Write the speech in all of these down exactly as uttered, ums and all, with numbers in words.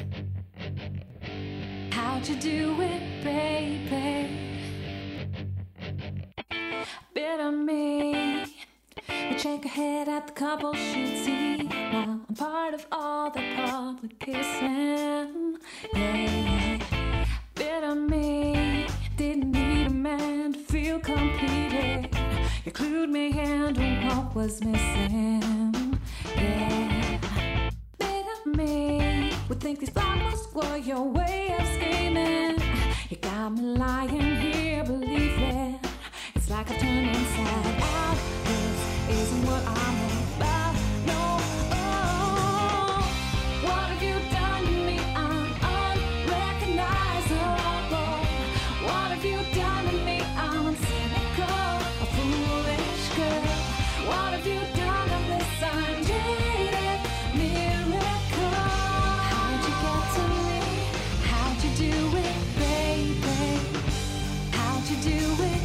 How'd you do it, baby? Bit on me. We shake our head at the couple should see. Now I'm part of all the public kissing. Yeah, bit on me. Didn't need a man to feel completed. You clued me into what was missing. Yeah, bit on me. Would think these flowers were your way of scheming. You got me lying here believing. It's like I've turned inside out. This isn't what I'm about. No, oh, what have you done to me? I'm unrecognizable. What have you done to me? I'm cynical, a foolish girl. What have you done to this? I'm jaded, miracle. How'd you get to me? How'd you do it, baby? How'd you do it?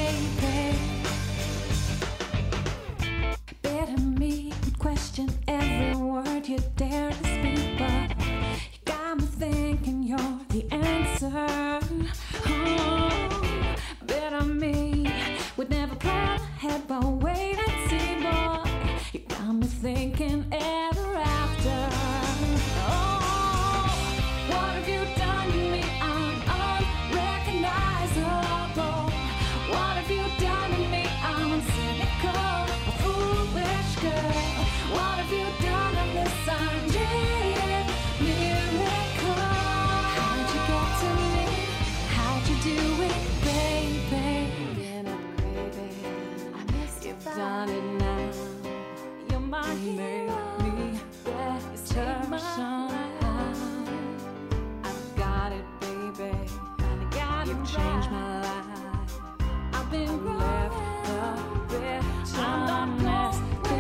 Question every word you dare to speak, but you got me thinking you're the answer. Oh, bet on me. Would never plan ahead, but wait and see, boy. You got me thinking ever after. Oh, what have you done to me? I'm unrecognizable. What have you done to me? I'm cynical, a foolish girl. What have you done on this I'm jaded, miracle? How'd you get to me? How'd you do it, baby? Been up, baby. I missed You've done it now. You're my you hero. Made me better somehow. I've got it, baby. And I got you changed my life. I've been left a bit honest.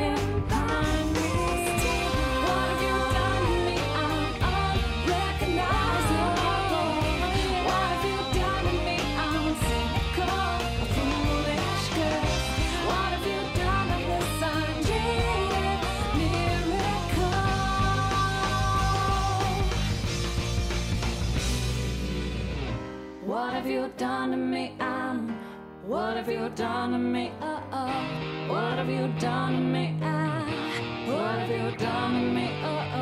What have you done to me? I'm. What have you done to me? Uh oh. What have you done to me? I. What have you done to me? Uh oh.